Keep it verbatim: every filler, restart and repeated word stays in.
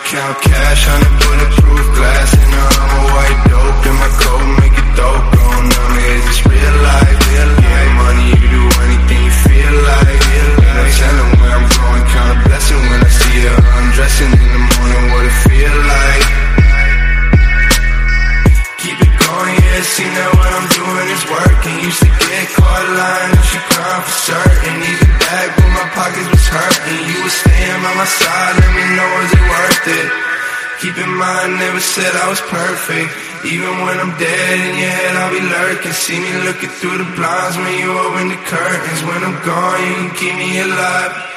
count cash on a bulletproof glass. And I'm a white dope in my coat, make it dope. Going on me, is this real life? Yeah, money, you do anything you feel like. Ain't no telling where I'm going, count a blessing when I see her undressing in the morning, what it feel like. Keep it going, yeah, see now what I'm doing is working. Used to get caught lying if she crying for certain. Need it back when my pockets was hurting. You was staying by my side, let me know is it worth it. Keep in mind, never said I was perfect. Even when I'm dead in your head, I'll be lurking. See me looking through the blinds when you open the curtains. When I'm gone, you can keep me alive.